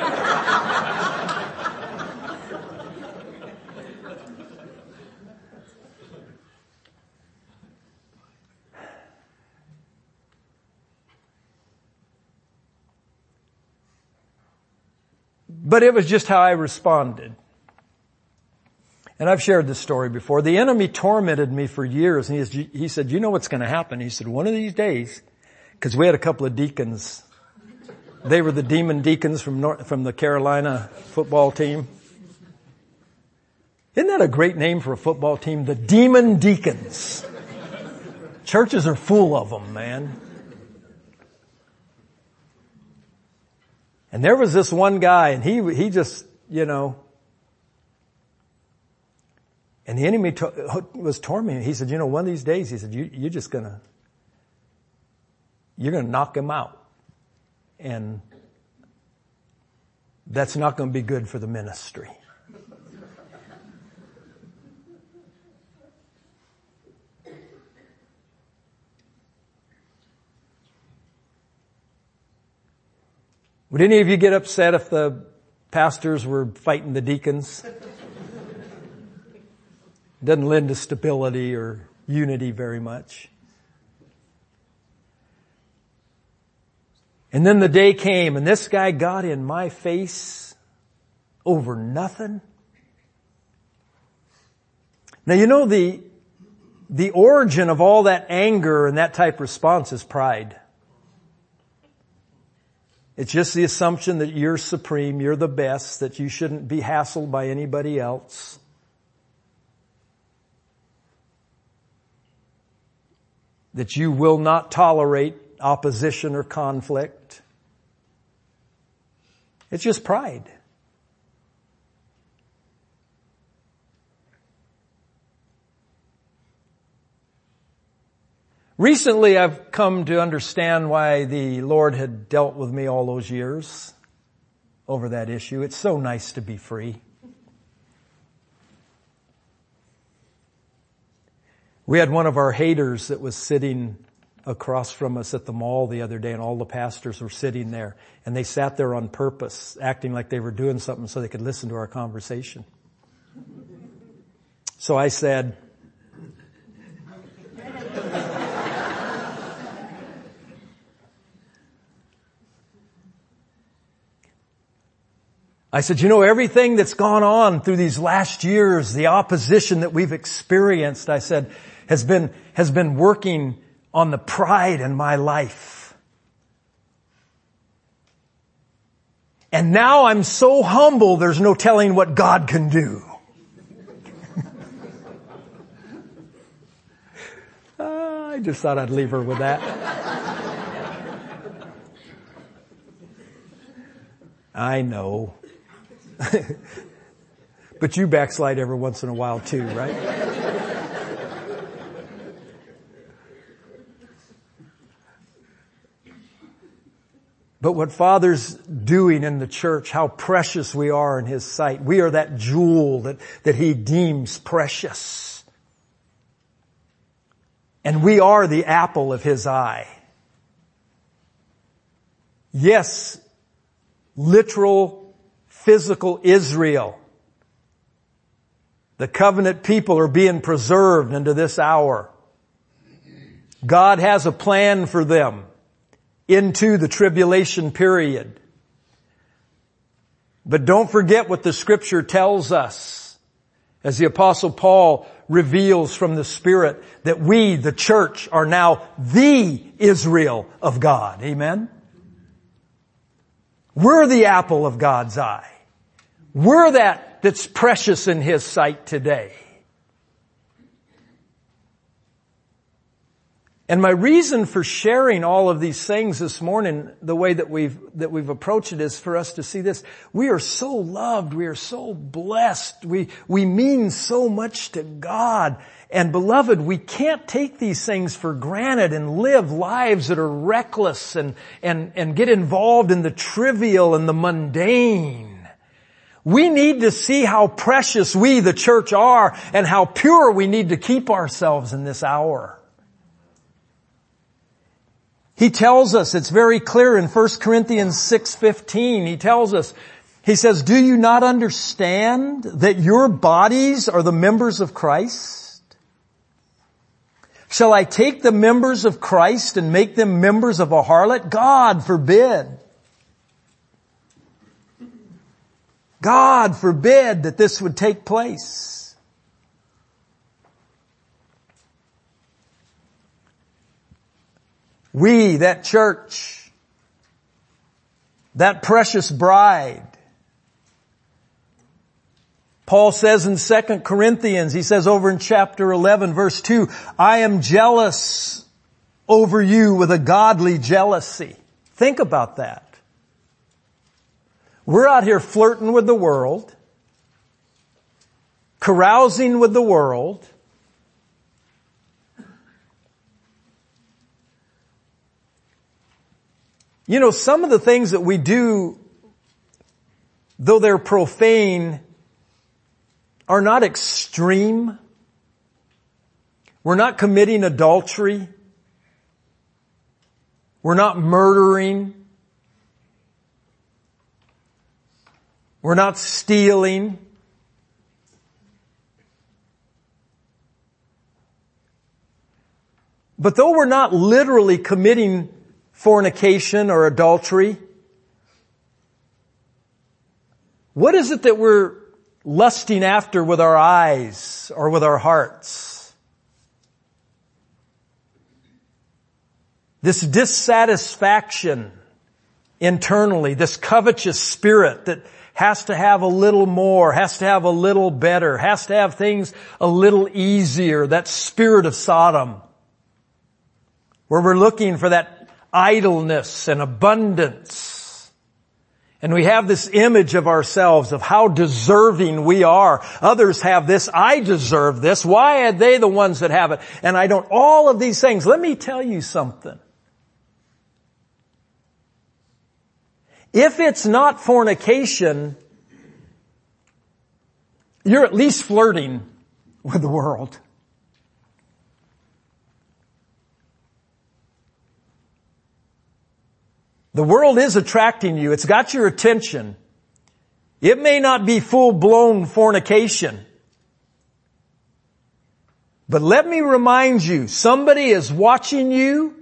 But it was just how I responded. And I've shared this story before. The enemy tormented me for years, and he said, you know what's going to happen? He said, one of these days, because we had a couple of deacons. They were the demon deacons from the Carolina football team. Isn't that a great name for a football team? The Demon Deacons. Churches are full of them, man. And there was this one guy, and he just, you know, and the enemy was tormenting. He said, you know, one of these days, he said, you're going to knock him out. And that's not going to be good for the ministry. Would any of you get upset if the pastors were fighting the deacons? Doesn't lend to stability or unity very much. And then the day came and this guy got in my face over nothing. Now you know the origin of all that anger and that type of response is pride. It's just the assumption that you're supreme, you're the best, that you shouldn't be hassled by anybody else. That you will not tolerate opposition or conflict. It's just pride. Recently, I've come to understand why the Lord had dealt with me all those years over that issue. It's so nice to be free. We had one of our haters that was sitting across from us at the mall the other day, and all the pastors were sitting there, and they sat there on purpose, acting like they were doing something so they could listen to our conversation. So I said, everything that's gone on through these last years, the opposition that we've experienced, I said, has been working on the pride in my life. And now I'm so humble, there's no telling what God can do. I just thought I'd leave her with that. I know. But you backslide every once in a while too, right? But what Father's doing in the church, how precious we are in His sight. We are that jewel that He deems precious. And we are the apple of His eye. Yes, literal, physical Israel. The covenant people are being preserved into this hour. God has a plan for them into the tribulation period. But don't forget what the Scripture tells us, as the Apostle Paul reveals from the Spirit, that we, the church, are now the Israel of God. Amen? We're the apple of God's eye. We're that's precious in His sight today. And my reason for sharing all of these things this morning, the way that we've approached it, is for us to see this. We are so loved. We are so blessed. We mean so much to God. And beloved, we can't take these things for granted and live lives that are reckless and get involved in the trivial and the mundane. We need to see how precious we, the church, are, and how pure we need to keep ourselves in this hour. He tells us, it's very clear in 1 Corinthians 6:15, he tells us, he says, "Do you not understand that your bodies are the members of Christ? Shall I take the members of Christ and make them members of a harlot? God forbid. God forbid that this would take place." We, that church, that precious bride. Paul says in 2 Corinthians, he says over in chapter 11, verse 2, "I am jealous over you with a godly jealousy." Think about that. We're out here flirting with the world, carousing with the world, you know, some of the things that we do, though they're profane, are not extreme. We're not committing adultery. We're not murdering. We're not stealing. But though we're not literally committing fornication or adultery, what is it that we're lusting after with our eyes or with our hearts? This dissatisfaction internally, this covetous spirit that has to have a little more, has to have a little better, has to have things a little easier, that spirit of Sodom, where we're looking for that idleness and abundance. And we have this image of ourselves of how deserving we are. Others have this. I deserve this. Why are they the ones that have it? And I don't. All of these things. Let me tell you something. If it's not fornication, you're at least flirting with the world. The world is attracting you. It's got your attention. It may not be full-blown fornication. But let me remind you, somebody is watching you.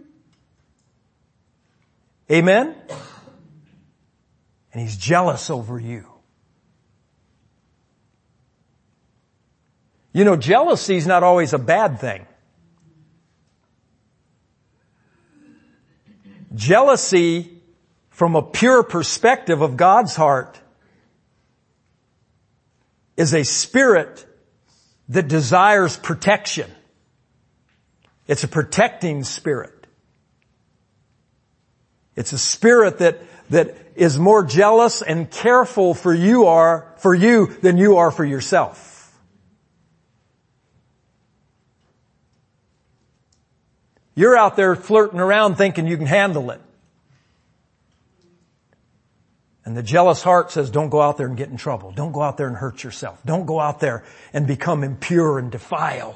Amen? And he's jealous over you. You know, jealousy is not always a bad thing. Jealousy, from a pure perspective of God's heart, is a spirit that desires protection. It's a protecting spirit. It's a spirit that is more jealous and careful for you than you are for yourself. You're out there flirting around thinking you can handle it. And the jealous heart says, don't go out there and get in trouble. Don't go out there and hurt yourself. Don't go out there and become impure and defiled.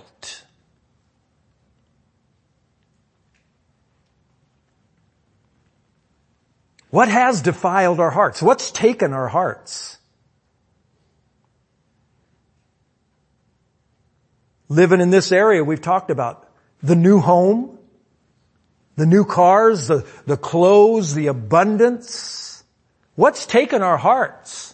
What has defiled our hearts? What's taken our hearts? Living in this area, we've talked about the new home, the new cars, the clothes, the abundance. What's taken our hearts?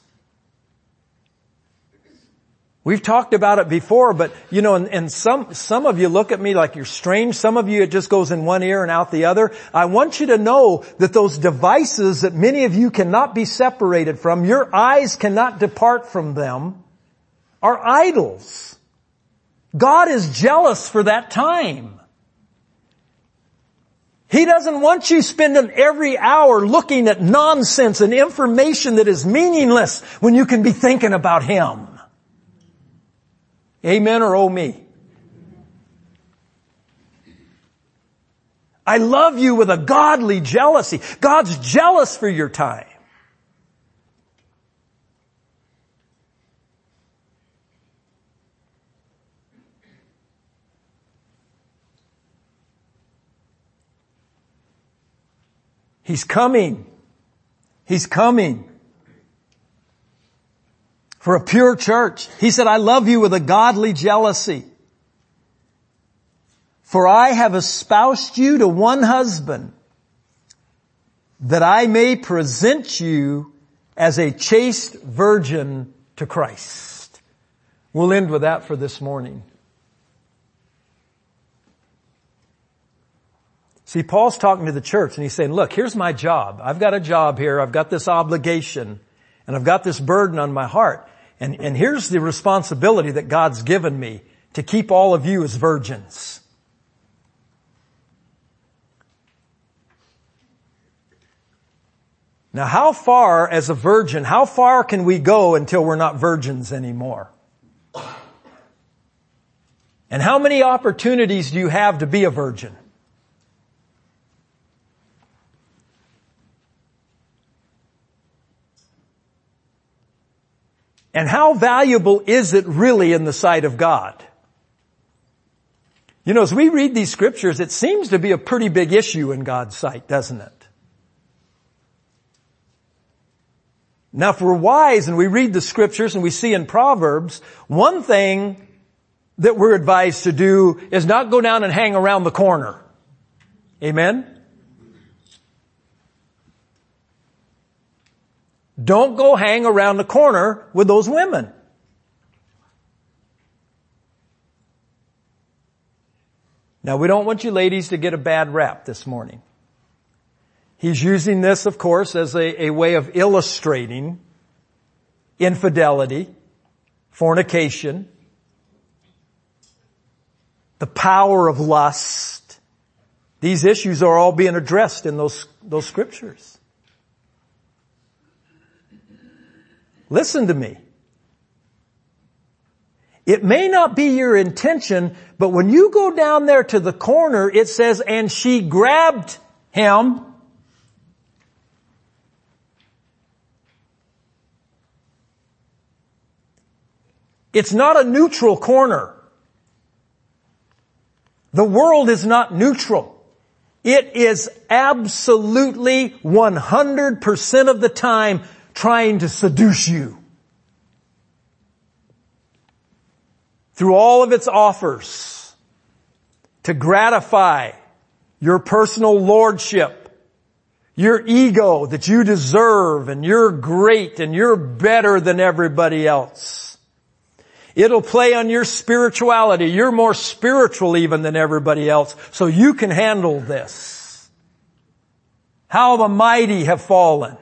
We've talked about it before, but you know, and some of you look at me like you're strange. Some of you, it just goes in one ear and out the other. I want you to know that those devices that many of you cannot be separated from, your eyes cannot depart from them, are idols. God is jealous for that time. He doesn't want you spending every hour looking at nonsense and information that is meaningless when you can be thinking about Him. Amen or oh me? I love you with a godly jealousy. God's jealous for your time. He's coming. He's coming. For a pure church. He said, I love you with a godly jealousy. For I have espoused you to one husband, that I may present you as a chaste virgin to Christ. We'll end with that for this morning. See, Paul's talking to the church and he's saying, look, here's my job. I've got a job here. I've got this obligation and I've got this burden on my heart. And here's the responsibility that God's given me, to keep all of you as virgins. Now, how far as a virgin, how far can we go until we're not virgins anymore? And how many opportunities do you have to be a virgin? And how valuable is it really in the sight of God? You know, as we read these scriptures, it seems to be a pretty big issue in God's sight, doesn't it? Now, if we're wise and we read the scriptures and we see in Proverbs, one thing that we're advised to do is not go down and hang around the corner. Amen? Don't go hang around the corner with those women. Now, we don't want you ladies to get a bad rap this morning. He's using this, of course, as a way of illustrating infidelity, fornication, the power of lust. These issues are all being addressed in those scriptures. Listen to me. It may not be your intention, but when you go down there to the corner, it says, and she grabbed him. It's not a neutral corner. The world is not neutral. It is absolutely 100% of the time trying to seduce you. Through all of its offers to gratify your personal lordship, your ego that you deserve and you're great and you're better than everybody else. It'll play on your spirituality. You're more spiritual even than everybody else, so you can handle this. How the mighty have fallen.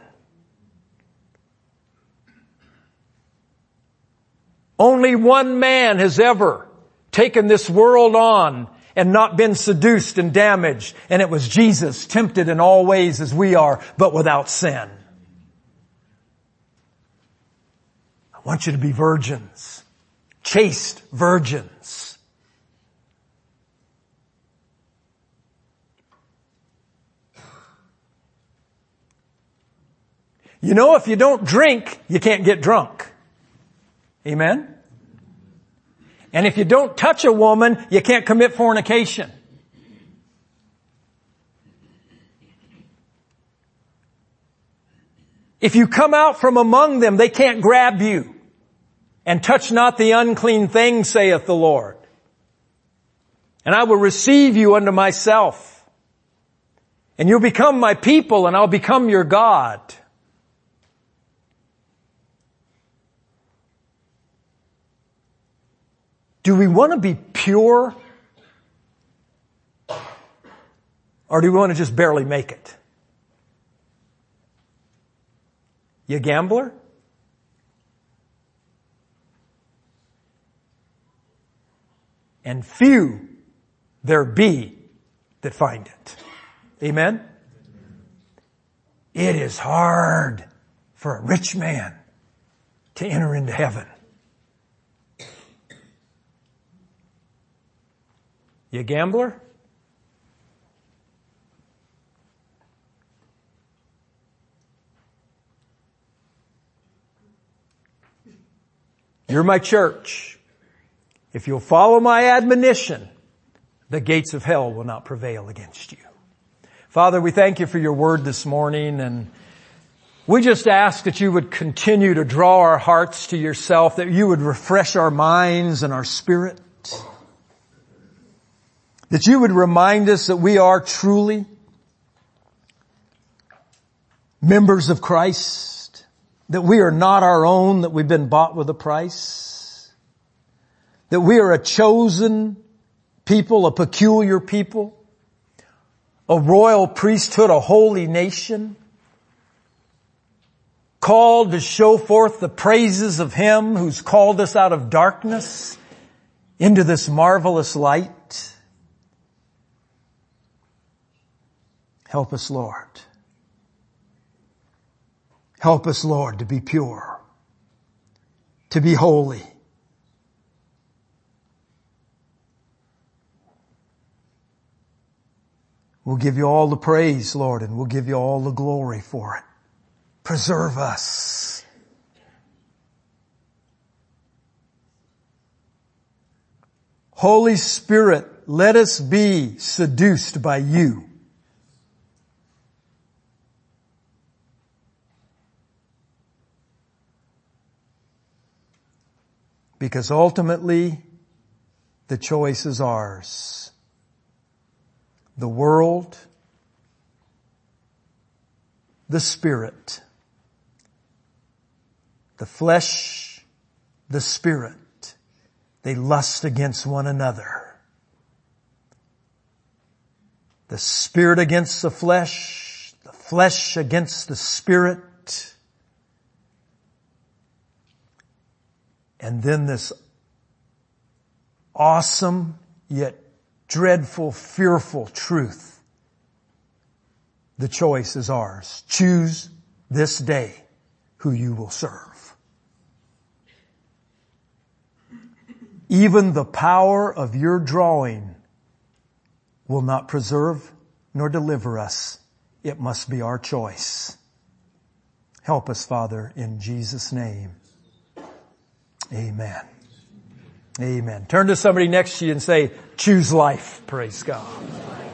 Only one man has ever taken this world on and not been seduced and damaged, and it was Jesus, tempted in all ways as we are, but without sin. I want you to be virgins, chaste virgins. You know, if you don't drink, you can't get drunk. Amen? And if you don't touch a woman, you can't commit fornication. If you come out from among them, they can't grab you. And touch not the unclean thing, saith the Lord. And I will receive you unto myself. And you'll become my people, and I'll become your God. Do we want to be pure? Or do we want to just barely make it? You a gambler? And few there be that find it. Amen? It is hard for a rich man to enter into heaven. You a gambler? You're my church. If you'll follow my admonition, the gates of hell will not prevail against you. Father, we thank you for your word this morning, and we just ask that you would continue to draw our hearts to yourself, that you would refresh our minds and our spirit. That you would remind us that we are truly members of Christ, that we are not our own, that we've been bought with a price, that we are a chosen people, a peculiar people, a royal priesthood, a holy nation, called to show forth the praises of Him who's called us out of darkness into this marvelous light. Help us, Lord. Help us, Lord, to be pure, to be holy. We'll give you all the praise, Lord, and we'll give you all the glory for it. Preserve us. Holy Spirit, let us be seduced by you. Because ultimately, the choice is ours. The world, the spirit, the flesh, the spirit, they lust against one another. The spirit against the flesh against the spirit. And then this awesome yet dreadful, fearful truth. The choice is ours. Choose this day who you will serve. Even the power of your drawing will not preserve nor deliver us. It must be our choice. Help us, Father, in Jesus' name. Amen. Amen. Turn to somebody next to you and say, choose life. Praise God.